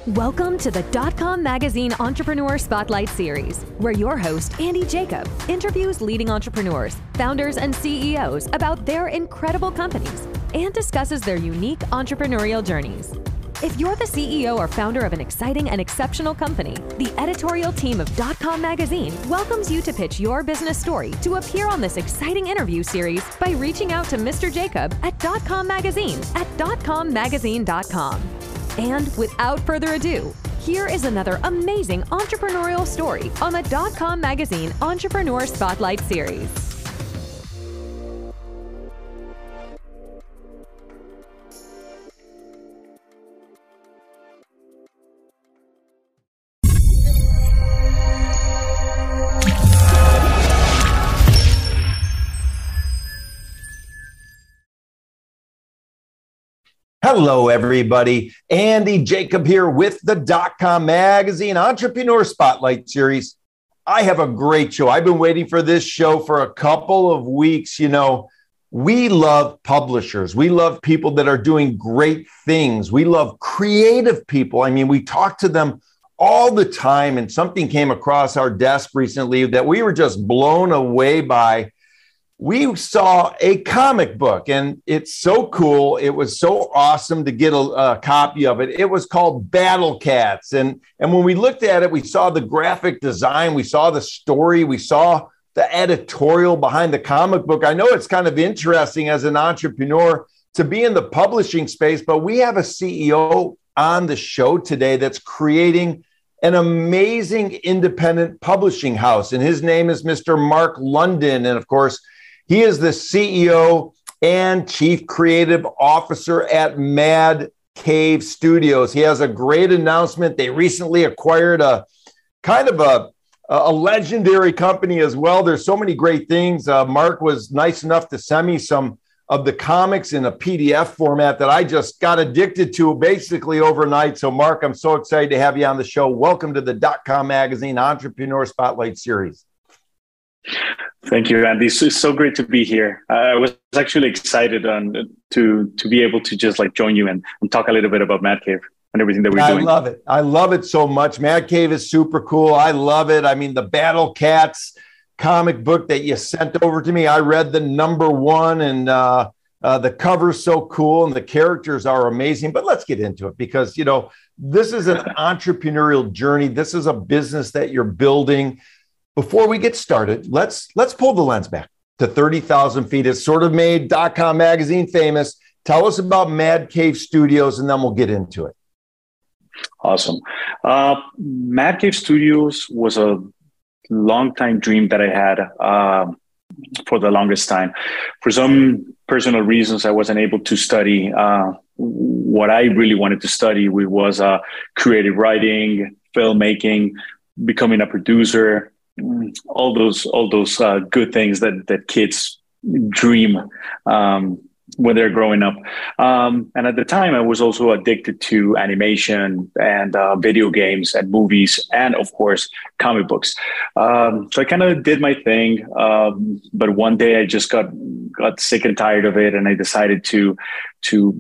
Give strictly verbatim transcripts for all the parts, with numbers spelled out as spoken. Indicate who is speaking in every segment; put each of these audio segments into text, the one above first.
Speaker 1: Welcome to the Dot-Com Magazine Entrepreneur Spotlight Series, where your host, Andy Jacob, interviews leading entrepreneurs, founders, and C E Os about their incredible companies and discusses their unique entrepreneurial journeys. If you're the C E O or founder of an exciting and exceptional company, the editorial team of Dot-Com Magazine welcomes you to pitch your business story to appear on this exciting interview series by reaching out to Mister Jacob at Dot-Com Magazine at dot com magazine dot com. And without further ado, here is another amazing entrepreneurial story on the Dot-Com Magazine Entrepreneur Spotlight Series.
Speaker 2: Hello, everybody. Andy Jacob here with the Dot-Com Magazine Entrepreneur Spotlight Series. I have a great show. I've been waiting for this show for a couple of weeks. You know, we love publishers. We love people that are doing great things. We love creative people. I mean, we talk to them all the time, and something came across our desk recently that we were just blown away by. We saw a comic book, and it's so cool. It was so awesome to get a, a copy of it. It was called Battle Cats. And, and when we looked at it, we saw the graphic design, we saw the story, we saw the editorial behind the comic book. I know it's kind of interesting as an entrepreneur to be in the publishing space, but we have a C E O on the show today that's creating an amazing independent publishing house. And his name is Mister Mark London. And of course, he is the C E O and Chief Creative Officer at Mad Cave Studios. He has a great announcement. They recently acquired a kind of a, a legendary company as well. There's so many great things. Uh, Mark was nice enough to send me some of the comics in a P D F format that I just got addicted to basically overnight. So Mark, I'm so excited to have you on the show. Welcome to the Dot-Com Magazine Entrepreneur Spotlight Series.
Speaker 3: Thank you, Andy. It's so great to be here. I was actually excited on, to to be able to just like join you and, and talk a little bit about Mad Cave and everything that we're
Speaker 2: I
Speaker 3: doing.
Speaker 2: I love it. I love it so much. Mad Cave is super cool. I love it. I mean, the Battle Cats comic book that you sent over to me, I read the number one, and uh, uh, the cover's so cool and the characters are amazing. But let's get into it because, you know, this is an entrepreneurial journey. This is a business that you're building. Before we get started, let's let's pull the lens back to thirty thousand feet. It sort of made Dot-Com Magazine famous. Tell us about Mad Cave Studios, and then we'll get into it.
Speaker 3: Awesome. Uh, Mad Cave Studios was a long-time dream that I had uh, for the longest time. For some personal reasons, I wasn't able to study uh, what I really wanted to study, which was uh, creative writing, filmmaking, becoming a producer. all those all those uh, good things that that kids dream um, when they're growing up. Um, and at the time, I was also addicted to animation and uh, video games and movies and, of course, comic books. Um, so I kind of did my thing. Um, but one day I just got got sick and tired of it, and I decided to to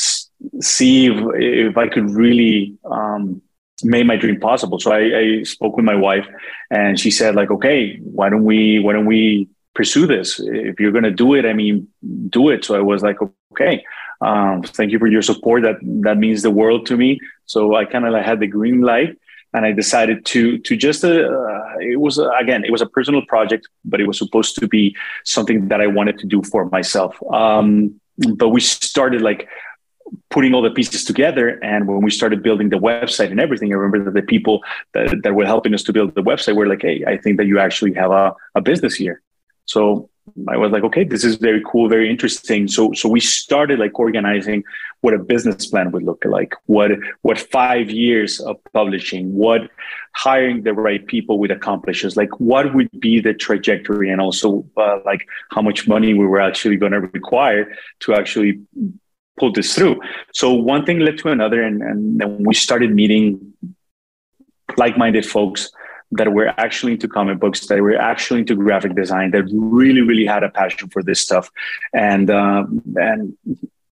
Speaker 3: see if, if I could really um, made my dream possible. So I, I spoke with my wife, and she said, like, okay, why don't we, why don't we pursue this? If you're going to do it, I mean, do it. So I was like, okay, um, thank you for your support. That, that means the world to me. So I kind of like had the green light, and I decided to, to just, uh, it was, uh, again, it was a personal project, but it was supposed to be something that I wanted to do for myself. Um, but we started like putting all the pieces together. And when we started building the website and everything, I remember that the people that, that were helping us to build the website were like, hey, I think that you actually have a, a business here. So I was like, okay, this is very cool, very interesting. So so we started like organizing what a business plan would look like, what what five years of publishing, what hiring the right people would accomplish us, like what would be the trajectory, and also uh, like how much money we were actually going to require to actually pull this through. So one thing led to another, and, and then we started meeting like-minded folks that were actually into comic books, that were actually into graphic design, that really, really had a passion for this stuff. And uh, and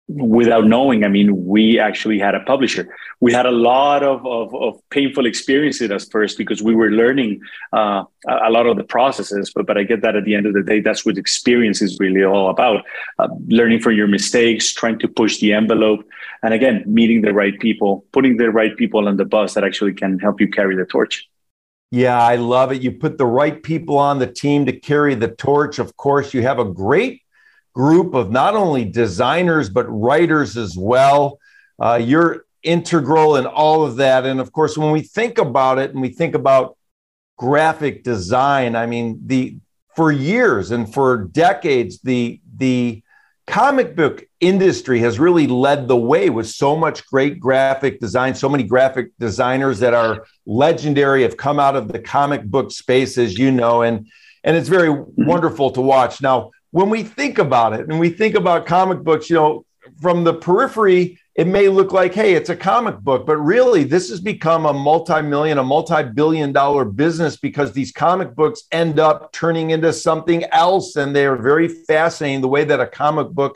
Speaker 3: without knowing, I mean, we actually had a publisher. We had a lot of, of, of painful experiences at first because we were learning uh, a lot of the processes. But, but I get that at the end of the day, that's what experience is really all about. Uh, learning from your mistakes, trying to push the envelope. And again, meeting the right people, putting the right people on the bus that actually can help you carry the torch.
Speaker 2: Yeah, I love it. You put the right people on the team to carry the torch. Of course, you have a great group of not only designers, but writers as well. Uh, you're integral in all of that. And of course, when we think about it and we think about graphic design, I mean, the for years and for decades, the, the comic book industry has really led the way with so much great graphic design. So many graphic designers that are legendary have come out of the comic book space, as you know, and, and it's very mm-hmm. wonderful to watch. Now, when we think about it and we think about comic books, you know, from the periphery, it may look like, hey, it's a comic book, but really this has become a multi-million, a multi-billion dollar business because these comic books end up turning into something else. And they're very fascinating the way that a comic book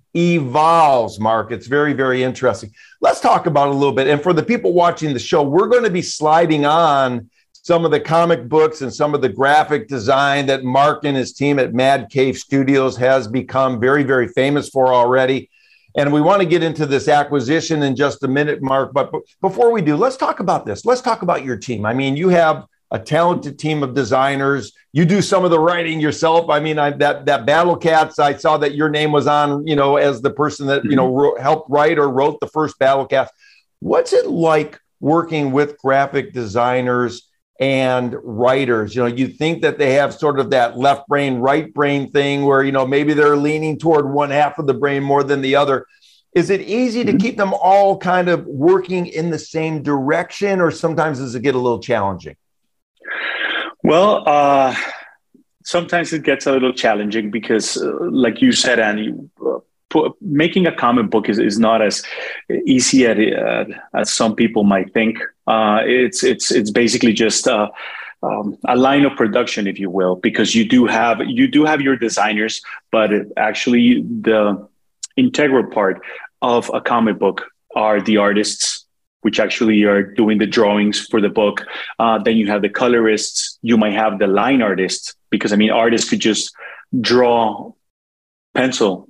Speaker 2: evolves, Mark. It's very, very interesting. Let's talk about it a little bit. And for the people watching the show, we're going to be sliding on some of the comic books and some of the graphic design that Mark and his team at Mad Cave Studios has become very, very famous for already. And we want to get into this acquisition in just a minute, Mark. But before we do, let's talk about this. Let's talk about your team. I mean, you have a talented team of designers. You do some of the writing yourself. I mean, I, that that Battle Cats, I saw that your name was on, you know, as the person that, you know, wrote, helped write or wrote the first Battle Cats. What's it like working with graphic designers and writers? You know, you think that they have sort of that left brain, right brain thing where, you know, maybe they're leaning toward one half of the brain more than the other. Is it easy to keep them all kind of working in the same direction, or sometimes does it get a little challenging?
Speaker 3: Well, uh, sometimes it gets a little challenging because, uh, like you said, Andy, uh, pu- making a comic book is, is not as easy at, uh, as some people might think. Uh, it's it's it's basically just uh, um, a line of production, if you will, because you do have you do have your designers, but it actually the integral part of a comic book are the artists, which actually are doing the drawings for the book. Uh, then you have the colorists. You might have the line artists, because I mean, artists could just draw pencil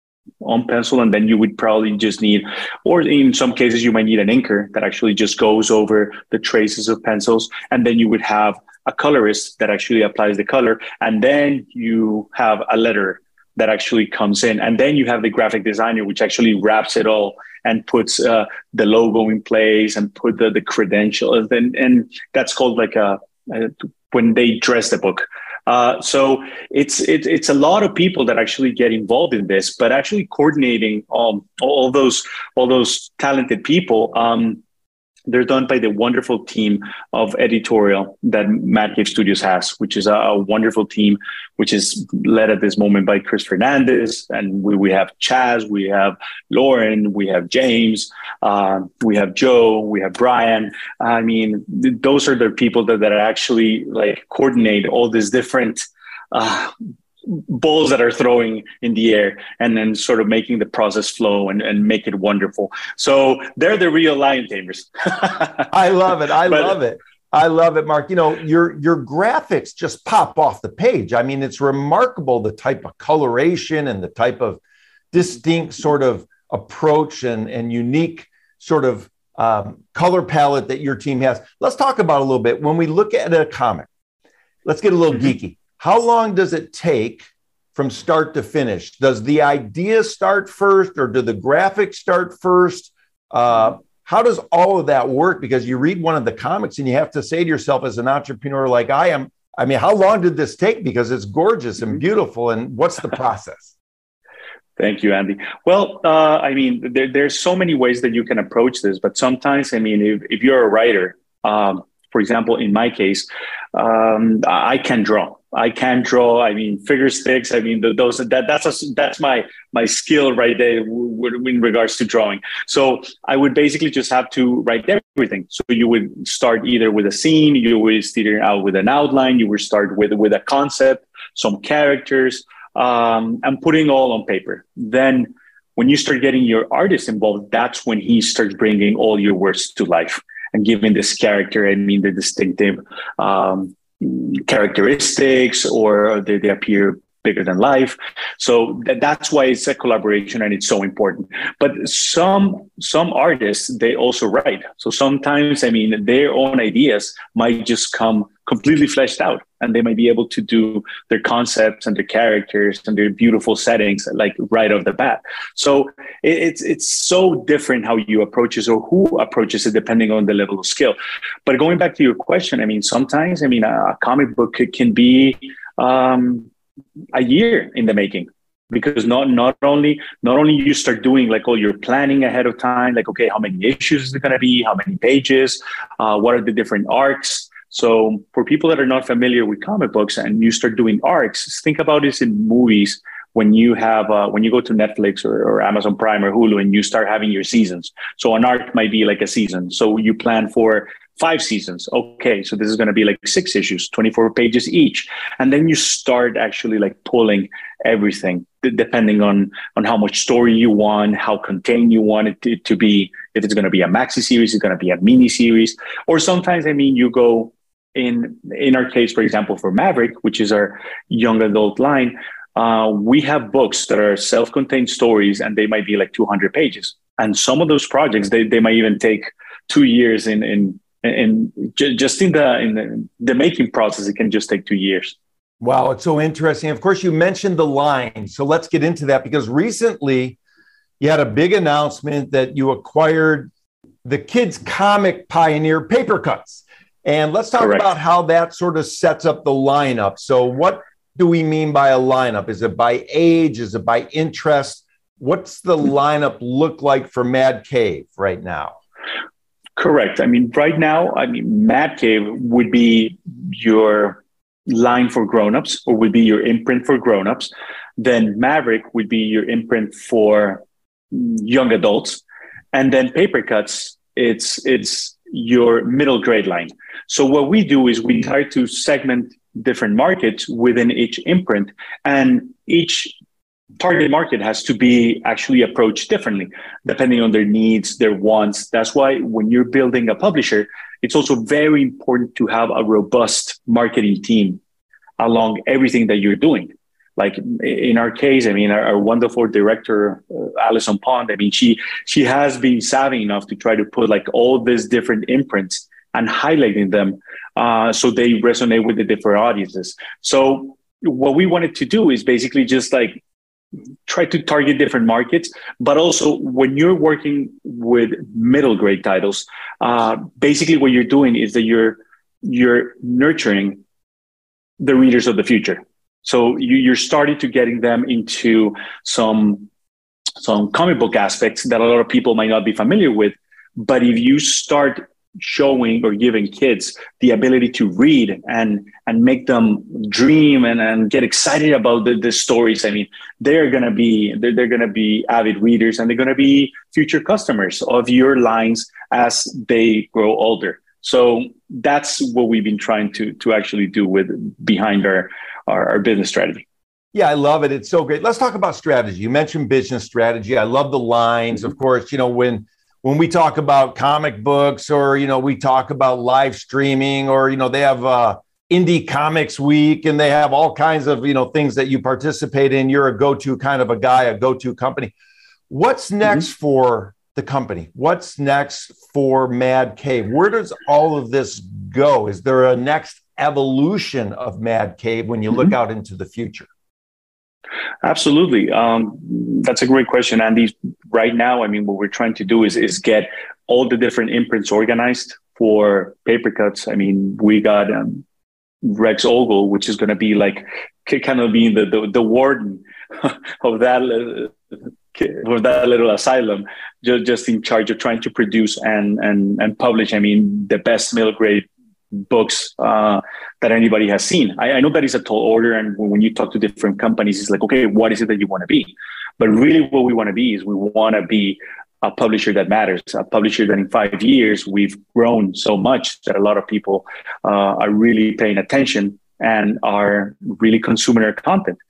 Speaker 3: on pencil, and then you would probably just need, or in some cases, you might need an inker that actually just goes over the traces of pencils. And then you would have a colorist that actually applies the color. And then you have a letterer that actually comes in. And then you have the graphic designer, which actually wraps it all and puts uh, the logo in place and put the, the credentials. And, and that's called like a, a when they dress the book. Uh, so it's it, it's a lot of people that actually get involved in this, but actually coordinating um, all those all those talented people. Um, they're done by the wonderful team of editorial that Mad Cave Studios has, which is a, a wonderful team, which is led at this moment by Chris Fernandez. And we, we have Chaz, we have Lauren, we have James, uh, we have Joe, we have Brian. I mean, th- those are the people that, that actually like coordinate all these different uh, balls that are throwing in the air and then sort of making the process flow and, and make it wonderful. So they're the real lion tamers.
Speaker 2: I love it. I but, love it. I love it, Mark. You know, your, your graphics just pop off the page. I mean, it's remarkable the type of coloration and the type of distinct sort of approach and, and unique sort of um, color palette that your team has. Let's talk about a little bit. When we look at a comic, let's get a little mm-hmm. geeky. How long does it take from start to finish? Does the idea start first, or do the graphics start first? Uh, how does all of that work? Because you read one of the comics and you have to say to yourself, as an entrepreneur like I am, I mean, how long did this take? Because it's gorgeous and beautiful. And what's the process?
Speaker 3: Thank you, Andy. Well, uh, I mean, there, there's so many ways that you can approach this, but sometimes, I mean, if, if you're a writer, um, for example, in my case, um, I can draw. I can draw. I mean, figure sticks. I mean, those that that's a, that's my my skill right there in regards to drawing. So I would basically just have to write everything. So you would start either with a scene, you would start out with an outline, you would start with with a concept, some characters, um, and putting all on paper. Then when you start getting your artist involved, that's when he starts bringing all your words to life and giving this character, I mean, the distinctive um, characteristics, or they, they appear bigger than life. So th- that's why it's a collaboration and it's so important. But some some artists, they also write. So sometimes, I mean, their own ideas might just come completely fleshed out, and they might be able to do their concepts and their characters and their beautiful settings like right off the bat. So it, it's it's so different how you approach it, or who approaches it, depending on the level of skill. But going back to your question, I mean, sometimes, I mean, a comic book can be um, a year in the making, because not not only not only you start doing like all your planning ahead of time, like, okay, how many issues is it going to be, how many pages, uh, what are the different arcs. So for people that are not familiar with comic books and you start doing arcs, think about this in movies. When you have uh, when you go to Netflix or, or Amazon Prime or Hulu and you start having your seasons. So an arc might be like a season. So you plan for five seasons. Okay, so this is going to be like six issues, twenty-four pages each. And then you start actually like pulling everything, depending on, on how much story you want, how contained you want it to, to be. If it's going to be a maxi series, it's going to be a mini series. Or sometimes, I mean, you go in, in our case, for example, for Maverick, which is our young adult line, uh, we have books that are self-contained stories, and they might be like two hundred pages. And some of those projects, they, they might even take two years in, in, and just in the in the, the making process, it can just take two years.
Speaker 2: Wow, it's so interesting. Of course, you mentioned the line, so let's get into that, because recently you had a big announcement that you acquired the kids' comic pioneer Paper Cuts, and let's talk
Speaker 3: Correct.
Speaker 2: about how that sort of sets up the lineup. So, what do we mean by a lineup? Is it by age? Is it by interest? What's the lineup look like for Mad Cave right now?
Speaker 3: Correct. I mean, right now, I mean, Mad Cave would be your line for grownups, or would be your imprint for grownups. Then Maverick would be your imprint for young adults. And then Paper Cuts, it's it's your middle grade line. So what we do is we try to segment different markets within each imprint, and each target market has to be actually approached differently, depending on their needs, their wants. That's why when you're building a publisher, it's also very important to have a robust marketing team along everything that you're doing. Like in our case, I mean, our, our wonderful director, uh, Alison Pond, I mean, she she has been savvy enough to try to put like all these different imprints and highlighting them uh, so they resonate with the different audiences. So what we wanted to do is basically just like try to target different markets, but also when you're working with middle grade titles, uh, basically what you're doing is that you're you're nurturing the readers of the future. So you, you're starting to getting them into some some comic book aspects that a lot of people might not be familiar with. But if you start showing or giving kids the ability to read and and make them dream and, and get excited about the, the stories, I mean, they're gonna be they're, they're gonna be avid readers, and they're gonna be future customers of your lines as they grow older. So that's what we've been trying to to actually do with behind our our, our business strategy.
Speaker 2: Yeah, I love it. It's so great. Let's talk about strategy. You mentioned business strategy. I love the lines.
Speaker 3: Mm-hmm.
Speaker 2: Of course, you know, when when we talk about comic books, or, you know, we talk about live streaming, or, you know, they have uh, Indie Comics Week, and they have all kinds of, you know, things that you participate in. You're a go-to kind of a guy, a go-to company. What's next mm-hmm. for the company? What's next for Mad Cave? Where does all of this go? Is there a next evolution of Mad Cave when you mm-hmm. look out into the future?
Speaker 3: Absolutely. Um, that's a great question, Andy. Right now, I mean, what we're trying to do is, is get all the different imprints organized for Paper Cuts. I mean, we got um, Rex Ogle, which is going to be like kind of being the, the, the warden of that, uh, of that little asylum, just, just in charge of trying to produce and, and, and publish, I mean, the best middle grade books uh, that anybody has seen. I, I know that is a tall order, and when you talk to different companies, it's like, okay, what is it that you want to be? But really what we want to be is we want to be a publisher that matters, a publisher that in five years we've grown so much that a lot of people uh, are really paying attention and are really consuming our content.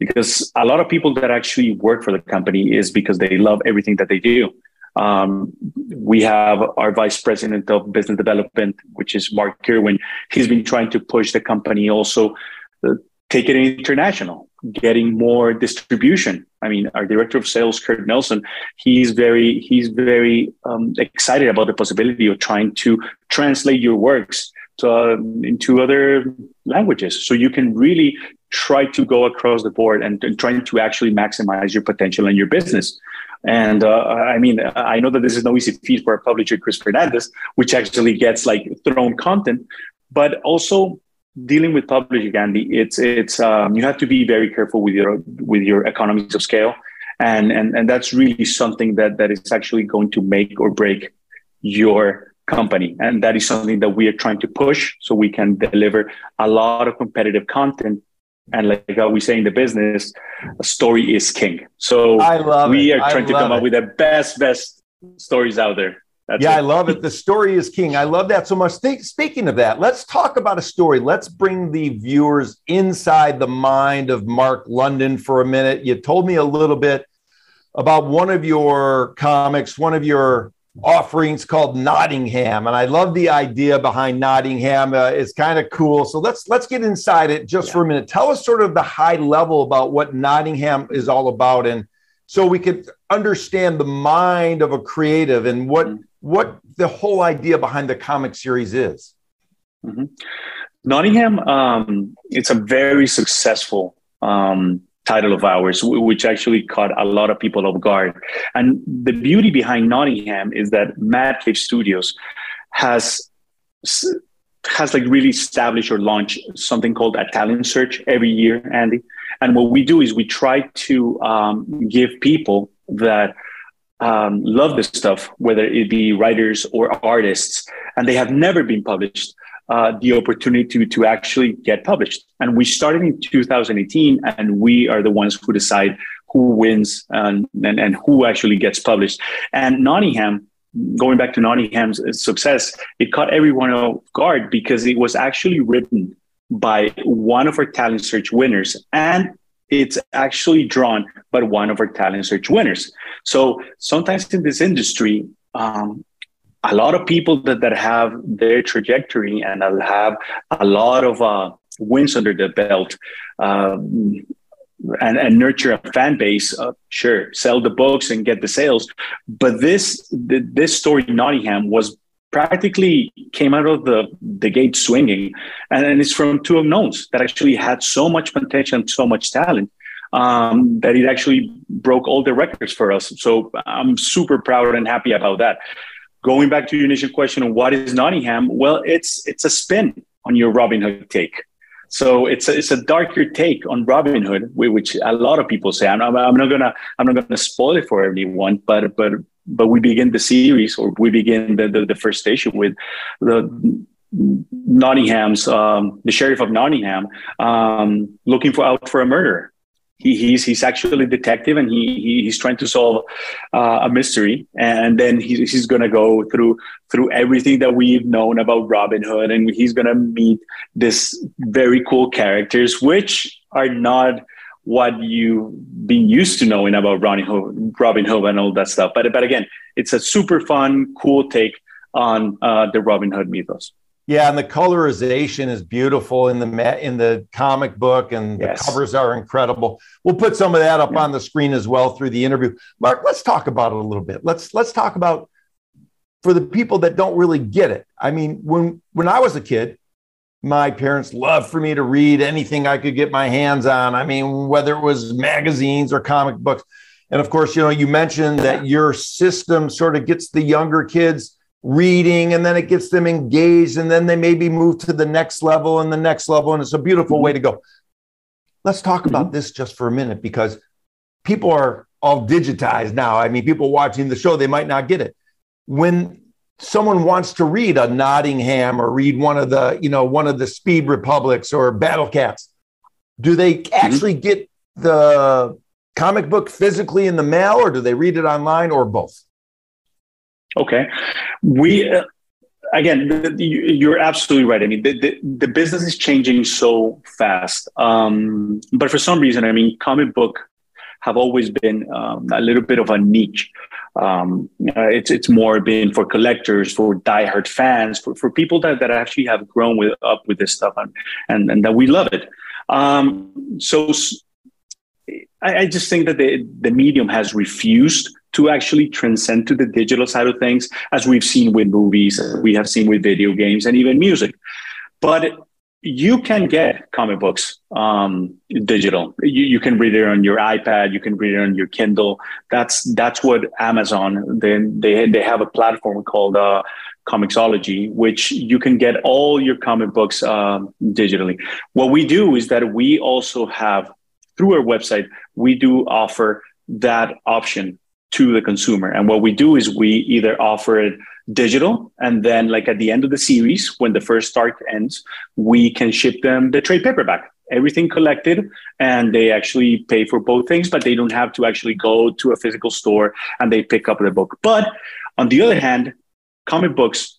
Speaker 3: because a lot of people that actually work for the company is because they love everything that they do. Um, we have our vice president of business development, which is Mark Kirwin. He's been trying to push the company also, uh, take it international, getting more distribution. I mean, our director of sales, Kurt Nelson, he's very, he's very um, excited about the possibility of trying to translate your works to, uh, into other languages. So you can really try to go across the board and, and trying to actually maximize your potential in your business. And uh, I mean, I know that this is no easy feat for our publisher, Chris Fernandez, which actually gets like thrown content, but also dealing with publishing, Andy, it's it's um, you have to be very careful with your with your economies of scale, and and and that's really something that that is actually going to make or break your company, and that is something that we are trying to push so we can deliver a lot of competitive content. And like we say in the business, a story is king. So
Speaker 2: I love
Speaker 3: we
Speaker 2: it.
Speaker 3: are trying
Speaker 2: I
Speaker 3: to come
Speaker 2: it.
Speaker 3: up with the best, best stories out there. That's
Speaker 2: yeah,
Speaker 3: it.
Speaker 2: I love it. The story is king. I love that so much. Think, speaking of that, let's talk about a story. Let's bring the viewers inside the mind of Mark London for a minute. You told me a little bit about one of your comics, one of your offerings called Nottingham, and I love the idea behind Nottingham. Uh, it's kind of cool. So let's let's get inside it just yeah. for a minute. Tell us sort of the high level about what Nottingham is all about, and so we could understand the mind of a creative and what mm-hmm. what the whole idea behind the comic series is.
Speaker 3: Mm-hmm. Nottingham, um, it's a very successful um, title of ours, which actually caught a lot of people off guard. And the beauty behind Nottingham is that Mad Cave Studios has has like really established or launched something called a talent search every year, Andy. And what we do is we try to um, give people that um, love this stuff, whether it be writers or artists, and they have never been published, Uh, the opportunity to, to actually get published. And we started in two thousand eighteen, and we are the ones who decide who wins and, and, and who actually gets published. And Nottingham, going back to Nottingham's success, it caught everyone off guard because it was actually written by one of our talent search winners, and it's actually drawn by one of our talent search winners. So sometimes in this industry, um, a lot of people that, that have their trajectory and have a lot of uh, wins under their belt um, and, and nurture a fan base, uh, sure, sell the books and get the sales. But this the, this story, Nottingham, was practically came out of the, the gate swinging. And, and it's from two unknowns that actually had so much potential and so much talent um, that it actually broke all the records for us. So I'm super proud and happy about that. Going back to your initial question on what is Nottingham, well, it's it's a spin on your Robin Hood take. So it's a, it's a darker take on Robin Hood, which a lot of people say. I'm not, I'm not gonna I'm not gonna spoil it for everyone, but but but we begin the series, or we begin the the, the first station with the Nottingham's um, the sheriff of Nottingham um, looking for out for a murderer. He, he's he's actually a detective, and he, he he's trying to solve uh, a mystery, and then he, he's going to go through through everything that we've known about Robin Hood, and he's going to meet this very cool characters, which are not what you've been used to knowing about Robin Hood, Robin Hood and all that stuff. But but again, it's a super fun, cool take on uh, the Robin Hood mythos.
Speaker 2: Yeah, and the colorization is beautiful in the in the comic book, and the
Speaker 3: yes.
Speaker 2: covers are incredible. We'll put some of that up yeah. on the screen as well through the interview. Mark, let's talk about it a little bit. Let's let's talk about, for the people that don't really get it. I mean, when when I was a kid, my parents loved for me to read anything I could get my hands on. I mean, whether it was magazines or comic books. And of course, you know, you mentioned that your system sort of gets the younger kids reading, and then it gets them engaged, and then they maybe move to the next level and the next level. And it's a beautiful mm-hmm. way to go. Let's talk mm-hmm. about this just for a minute, because people are all digitized now. I mean, people watching the show, they might not get it. When someone wants to read a Nottingham or read one of the, you know, one of the Speed Republics or Battle Cats, do they actually mm-hmm. get the comic book physically in the mail, or do they read it online, or both?
Speaker 3: Okay, we uh, again, the, the, you're absolutely right. I mean, the, the, the business is changing so fast. Um, but for some reason, I mean, comic book have always been um, a little bit of a niche. Um, uh, it's it's more been for collectors, for diehard fans, for, for people that, that actually have grown with up with this stuff and, and, and that we love it. Um, so I, I just think that the, the medium has refused to actually transcend to the digital side of things, as we've seen with movies, we have seen with video games and even music. But you can get comic books um, digital. You, you can read it on your iPad. You can read it on your Kindle. That's that's what Amazon, they, they, they have a platform called uh, Comixology, which you can get all your comic books um, digitally. What we do is that we also have, through our website, we do offer that option to the consumer. And what we do is we either offer it digital, and then like at the end of the series, when the first arc ends, we can ship them the trade paperback, everything collected, and they actually pay for both things, but they don't have to actually go to a physical store and they pick up the book. But on the other hand, comic books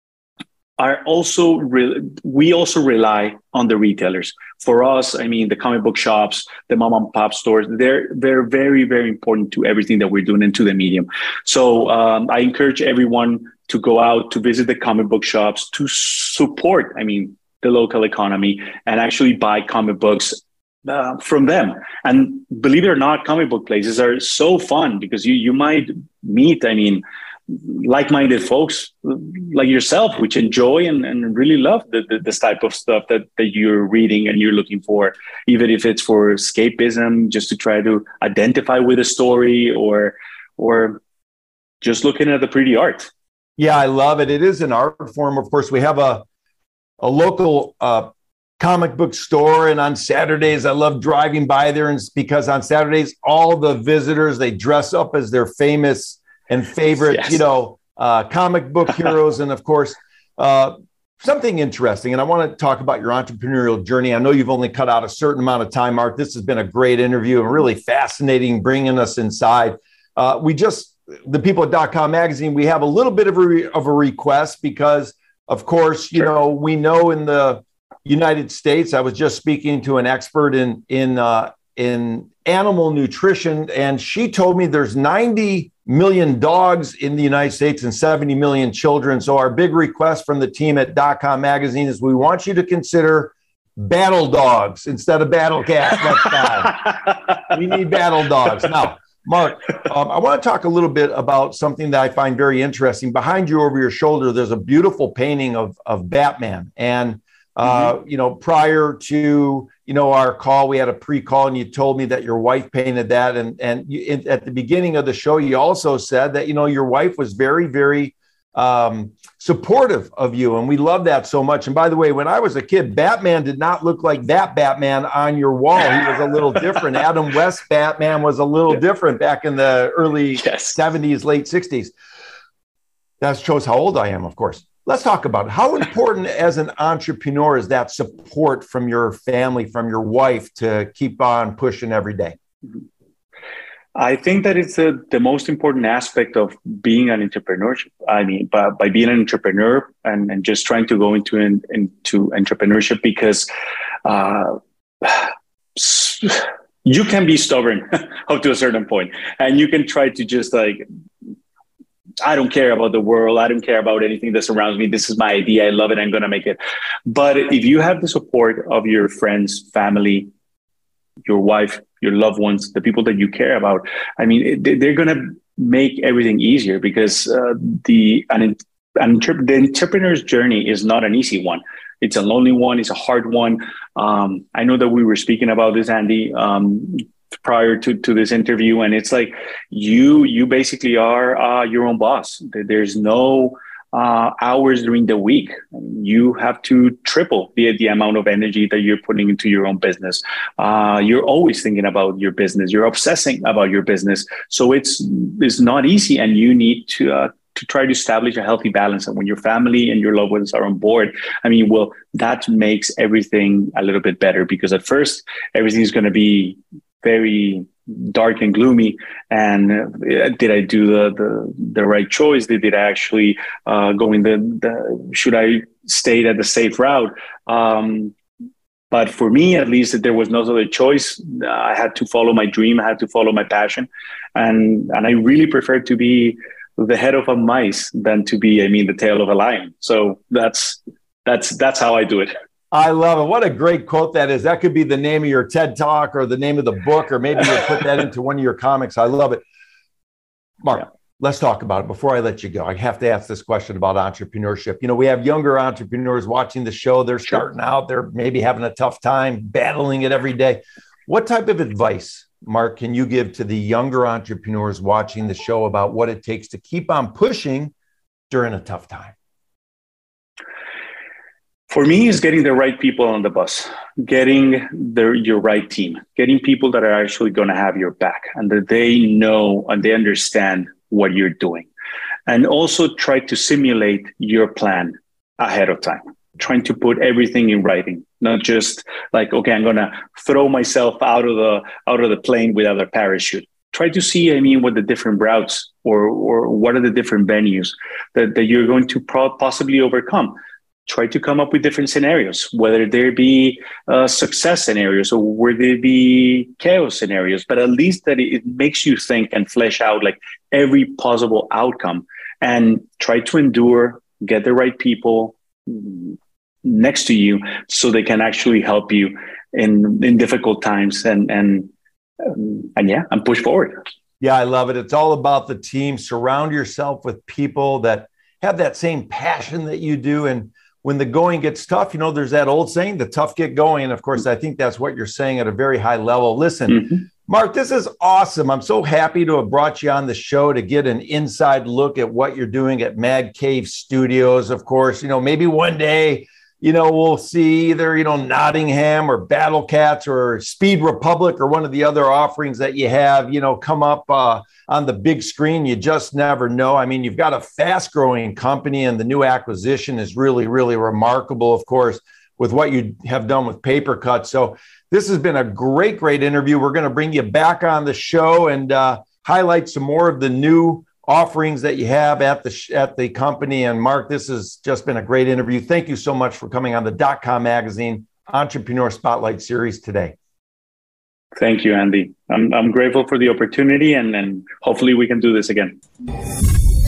Speaker 3: are also, re- we also rely on the retailers. For us, I mean, the comic book shops, the mom and pop stores, they're, they're very, very important to everything that we're doing into the medium. So um, I encourage everyone to go out, to visit the comic book shops, to support, I mean, the local economy and actually buy comic books uh, from them. And believe it or not, comic book places are so fun because you, you might meet, I mean, like-minded folks like yourself, which enjoy and, and really love the, the, this type of stuff that, that you're reading and you're looking for, even if it's for escapism, just to try to identify with a story or, or just looking at the pretty art.
Speaker 2: Yeah, I love it. It is an art form. Of course, we have a, a local uh, comic book store, and on Saturdays, I love driving by there, and because on Saturdays, all the visitors, they dress up as their famous and favorite, yes. you know, uh, comic book heroes. And of course, uh, something interesting. And I want to talk about your entrepreneurial journey. I know you've only cut out a certain amount of time, Art. This has been a great interview and really fascinating, bringing us inside. Uh, we just, the people at Dot Com Magazine, we have a little bit of a, re- of a request because, of course, you sure. know, we know in the United States, I was just speaking to an expert in, in, uh, in animal nutrition, and she told me there's ninety million dogs in the United States and seventy million children. So our big request from the team at Dot Com Magazine is we want you to consider battle dogs instead of battle cats next time. We need battle dogs. Now, Mark, um, I want to talk a little bit about something that I find very interesting. Behind you over your shoulder, there's a beautiful painting of, of Batman. And, uh, mm-hmm. you know, prior to, you know, our call, we had a pre-call and you told me that your wife painted that. And, and you, in, at the beginning of the show, you also said that, you know, your wife was very, very um, supportive of you. And we love that so much. And by the way, when I was a kid, Batman did not look like that Batman on your wall. He was a little different. Adam West Batman was a little different back in the early yes. seventies, late sixties. That shows how old I am, of course. Let's talk about it. How important as an entrepreneur is that support from your family, from your wife to keep on pushing every day?
Speaker 3: I think that it's a, the most important aspect of being an entrepreneur. I mean, by, by being an entrepreneur and, and just trying to go into an, into entrepreneurship, because uh, you can be stubborn up to a certain point, and you can try to just like, I don't care about the world. I don't care about anything that surrounds me. This is my idea. I love it. I'm going to make it. But if you have the support of your friends, family, your wife, your loved ones, the people that you care about, I mean, they're going to make everything easier, because uh, the, an, an, the entrepreneur's journey is not an easy one. It's a lonely one. It's a hard one. Um, I know that we were speaking about this, Andy, um, prior to, to this interview. And it's like, you, you basically are uh, your own boss. There's no uh, hours during the week. You have to triple the, the amount of energy that you're putting into your own business. Uh, you're always thinking about your business. You're obsessing about your business. So it's, it's not easy, and you need to, uh, to try to establish a healthy balance. And when your family and your loved ones are on board, I mean, well, that makes everything a little bit better, because at first everything is going to be very dark and gloomy. And uh, did I do the, the, the right choice? Did, did I actually uh, go in the, the, should I stay at the safe route? Um, but for me, at least, there was no other choice. I had to follow my dream. I had to follow my passion. And, and I really prefer to be the head of a mice than to be, I mean, the tail of a lion. So that's, that's, that's how I do it.
Speaker 2: I love it. What a great quote that is. That could be the name of your TED Talk or the name of the book, or maybe you'll put that into one of your comics. I love it. Mark, yeah. Let's talk about it. Before I let you go, I have to ask this question about entrepreneurship. You know, we have younger entrepreneurs watching the show. They're starting out. They're maybe having a tough time battling it every day. What type of advice, Mark, can you give to the younger entrepreneurs watching the show about what it takes to keep on pushing during a tough time?
Speaker 3: For me, is getting the right people on the bus, getting the, your right team, getting people that are actually going to have your back and that they know and they understand what you're doing. And also try to simulate your plan ahead of time, trying to put everything in writing, not just like, okay, I'm going to throw myself out of the out of the plane without a parachute. Try to see, I mean, what the different routes or, or what are the different venues that, that you're going to pro- possibly overcome. Try to come up with different scenarios, whether there be uh, success scenarios or whether there be chaos scenarios, but at least that it makes you think and flesh out like every possible outcome and try to endure, get the right people next to you so they can actually help you in, in difficult times and, and, um, and yeah, and push forward.
Speaker 2: Yeah, I love it. It's all about the team. Surround yourself with people that have that same passion that you do. And when the going gets tough, you know, there's that old saying, the tough get going. And of course, I think that's what you're saying at a very high level. Listen, mm-hmm. Mark, this is awesome. I'm so happy to have brought you on the show to get an inside look at what you're doing at Mag Cave Studios. Of course, you know, maybe one day, you know, we'll see either, you know, Nottingham or Battle Cats or Speed Republic or one of the other offerings that you have, you know, come up uh, on the big screen. You just never know. I mean, you've got a fast growing company and the new acquisition is really, really remarkable, of course, with what you have done with Papercut. So this has been a great, great interview. We're going to bring you back on the show and uh, highlight some more of the new offerings that you have at the at the company. And Mark, this has just been a great interview. Thank you so much for coming on the Dot-Com Magazine Entrepreneur Spotlight Series today.
Speaker 3: Thank you, Andy. I'm I'm grateful for the opportunity, and, and hopefully we can do this again.